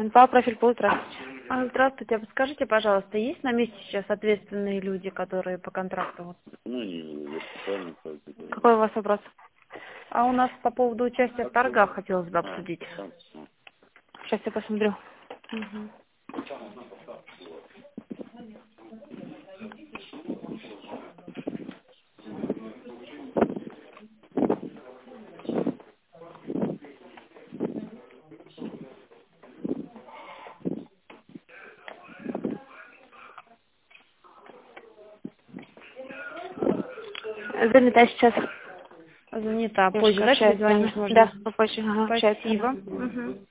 Инфа, профиль пол, здравствуйте. Здравствуйте, а подскажите, пожалуйста, есть на месте сейчас ответственные люди, которые по контракту? Ну, не специально так. Какой у вас вопрос? А у нас по поводу участия в торгах хотелось бы обсудить. Сейчас я посмотрю. Мгм. Занята сейчас. Занята. Девушка Позже, да, общается, перезвонить да? можно? Да, попозже. Ага, общается. Спасибо. Мгм.